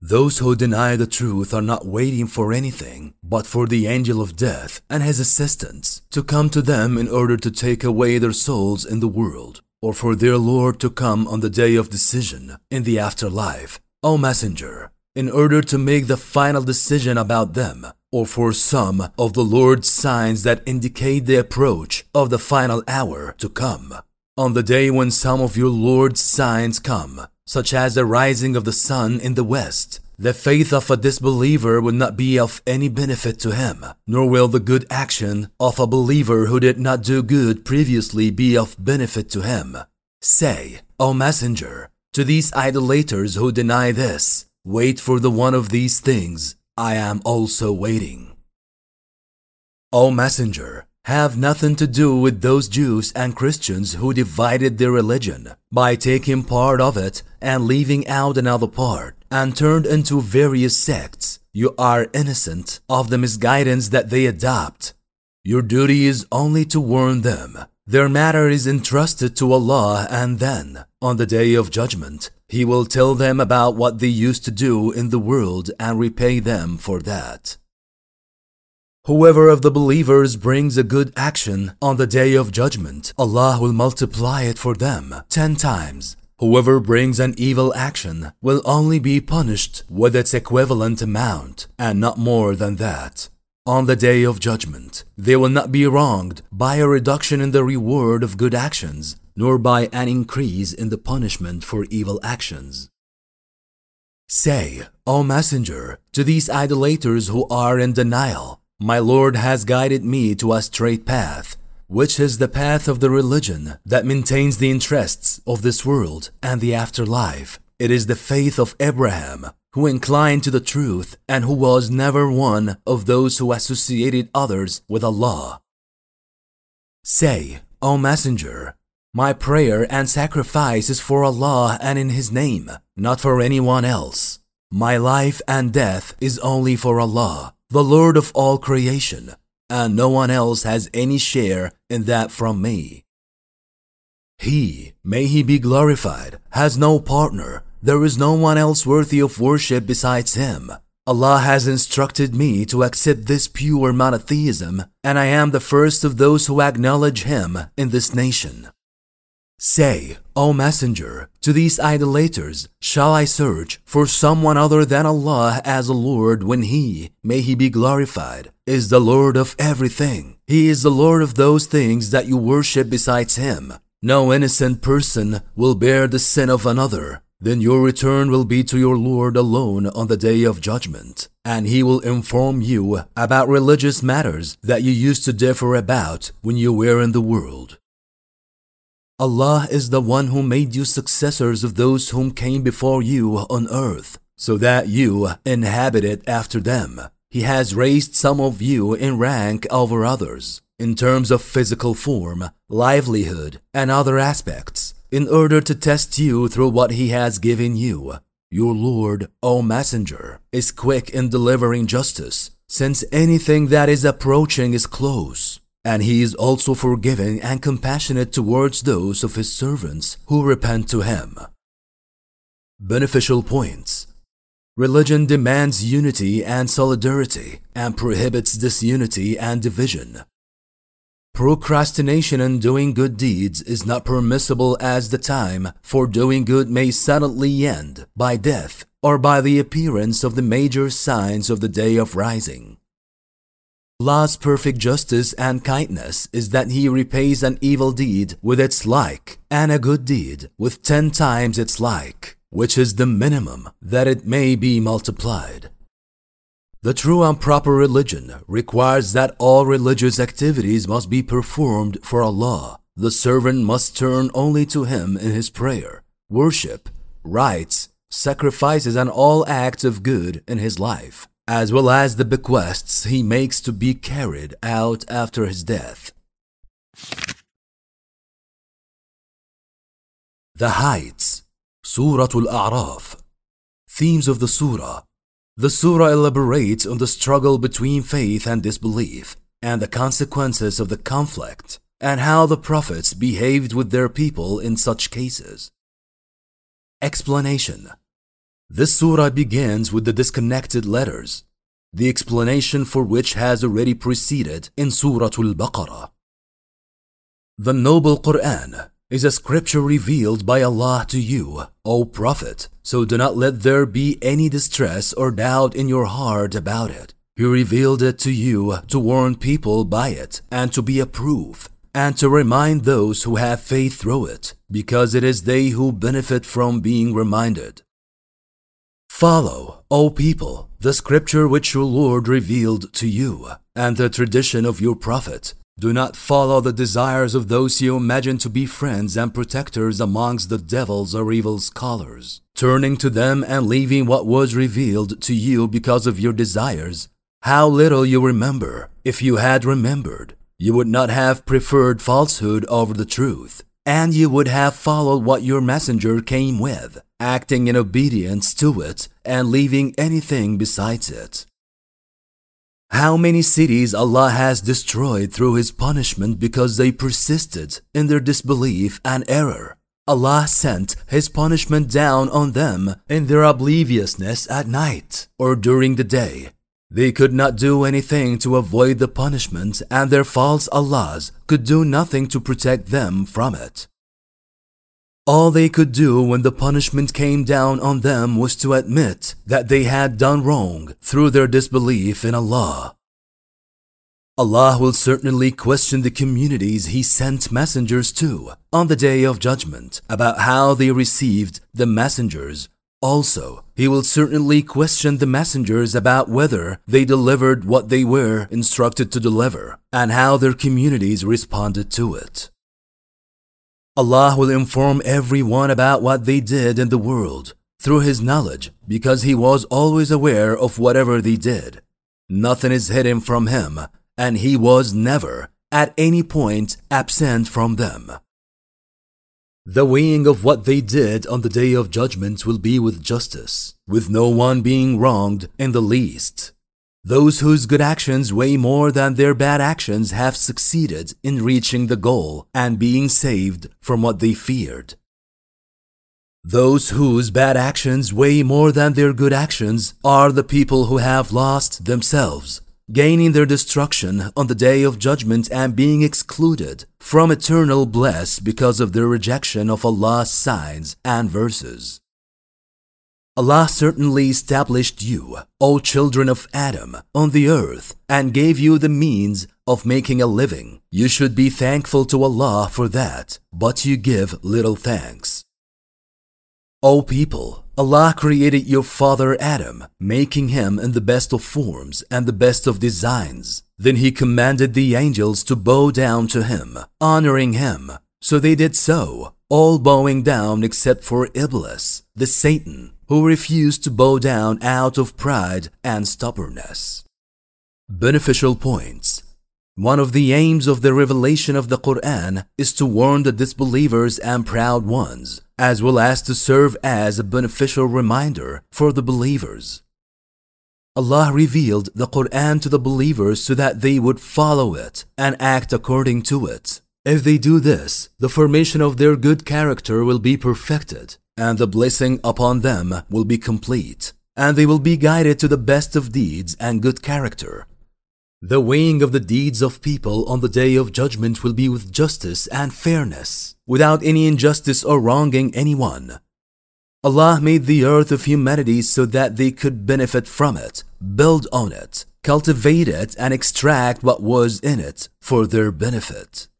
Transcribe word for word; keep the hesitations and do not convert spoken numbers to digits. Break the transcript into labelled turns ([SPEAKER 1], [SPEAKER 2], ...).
[SPEAKER 1] Those who deny the truth are not waiting for anything but for the angel of death and his assistants to come to them in order to take away their souls in the world, or for their Lord to come on the day of decision in the afterlife, O Messenger, in order to make the final decision about them, or for some of the Lord's signs that indicate the approach of the final hour to come. On the day when some of your Lord's signs come, such as the rising of the sun in the west, the faith of a disbeliever will not be of any benefit to him, nor will the good action of a believer who did not do good previously be of benefit to him. Say, O Messenger, to these idolaters who deny this, wait for the one of these things, I am also waiting. O Messenger, have nothing to do with those Jews and Christians who divided their religion by taking part of it and leaving out another part and turned into various sects. You are innocent of the misguidance that they adopt. Your duty is only to warn them. Their matter is entrusted to Allah, and then, on the day of judgment, He will tell them about what they used to do in the world and repay them for that. Whoever of the believers brings a good action on the day of judgment, Allah will multiply it for them ten times. Whoever brings an evil action will only be punished with its equivalent amount and not more than that. On the day of judgment, they will not be wronged by a reduction in the reward of good actions, nor by an increase in the punishment for evil actions. Say, O Messenger, to these idolaters who are in denial, my Lord has guided me to a straight path, which is the path of the religion that maintains the interests of this world and the afterlife. It is the faith of Abraham, who inclined to the truth and who was never one of those who associated others with Allah. Say, O Messenger, my prayer and sacrifice is for Allah and in His name, not for anyone else. My life and death is only for Allah, the Lord of all creation, and no one else has any share in that from me. He, may He be glorified, has no partner. There is no one else worthy of worship besides Him. Allah has instructed me to accept this pure monotheism, and I am the first of those who acknowledge Him in this nation. Say, O Messenger, to these idolaters, shall I search for someone other than Allah as a Lord when He, may He be glorified, is the Lord of everything? He is the Lord of those things that you worship besides Him. No innocent person will bear the sin of another. Then your return will be to your Lord alone on the day of judgment, and He will inform you about religious matters that you used to differ about when you were in the world. Allah is the one who made you successors of those whom came before you on earth, so that you inhabit it after them. He has raised some of you in rank over others, in terms of physical form, livelihood, and other aspects, in order to test you through what He has given you. Your Lord, O Messenger, is quick in delivering justice, since anything that is approaching is close. And He is also forgiving and compassionate towards those of His servants who repent to Him. Beneficial points. Religion demands unity and solidarity and prohibits disunity and division. Procrastination in doing good deeds is not permissible, as the time for doing good may suddenly end by death or by the appearance of the major signs of the day of rising. Allah's perfect justice and kindness is that He repays an evil deed with its like and a good deed with ten times its like, which is the minimum that it may be multiplied. The true and proper religion requires that all religious activities must be performed for Allah. The servant must turn only to Him in his prayer, worship, rites, sacrifices, and all acts of good in his life, as well as the bequests he makes to be carried out after his death. The Heights, Surah Al-A'raf. Themes of the Surah. The Surah elaborates on the struggle between faith and disbelief, and the consequences of the conflict, and how the prophets behaved with their people in such cases. Explanation. This surah begins with the disconnected letters, the explanation for which has already preceded in Surah Al-Baqarah. The noble Quran is a scripture revealed by Allah to you, O Prophet, so do not let there be any distress or doubt in your heart about it. He revealed it to you to warn people by it and to be a proof, and to remind those who have faith through it, because it is they who benefit from being reminded. Follow, O people, the scripture which your Lord revealed to you, and the tradition of your Prophet. Do not follow the desires of those you imagine to be friends and protectors amongst the devils or evil scholars, turning to them and leaving what was revealed to you because of your desires. How little you remember! If you had remembered, you would not have preferred falsehood over the truth, and you would have followed what your messenger came with, acting in obedience to it and leaving anything besides it. How many cities Allah has destroyed through His punishment because they persisted in their disbelief and error. Allah sent His punishment down on them in their obliviousness at night or during the day. They could not do anything to avoid the punishment, and their false Allahs could do nothing to protect them from it. All they could do when the punishment came down on them was to admit that they had done wrong through their disbelief in Allah. Allah will certainly question the communities He sent messengers to on the Day of Judgment about how they received the messengers. Also, He will certainly question the messengers about whether they delivered what they were instructed to deliver and how their communities responded to it. Allah will inform everyone about what they did in the world through His knowledge, because He was always aware of whatever they did. Nothing is hidden from Him, and He was never, at any point, absent from them. The weighing of what they did on the Day of Judgment will be with justice, with no one being wronged in the least. Those whose good actions weigh more than their bad actions have succeeded in reaching the goal and being saved from what they feared. Those whose bad actions weigh more than their good actions are the people who have lost themselves, gaining their destruction on the Day of Judgment and being excluded from eternal bliss because of their rejection of Allah's signs and verses. Allah certainly established you, O children of Adam, on the earth and gave you the means of making a living. You should be thankful to Allah for that, but you give little thanks. O people, Allah created your father Adam, making him in the best of forms and the best of designs. Then He commanded the angels to bow down to him, honoring him. So they did so, all bowing down except for Iblis, the Satan, who refused to bow down out of pride and stubbornness. Beneficial points. One of the aims of the revelation of the Quran is to warn the disbelievers and proud ones, as well as to serve as a beneficial reminder for the believers. Allah revealed the Quran to the believers so that they would follow it and act according to it. If they do this, the formation of their good character will be perfected, and the blessing upon them will be complete, and they will be guided to the best of deeds and good character. The weighing of the deeds of people on the Day of Judgment will be with justice and fairness, without any injustice or wronging anyone. Allah made the earth of humanity so that they could benefit from it, build on it, cultivate it, and extract what was in it for their benefit.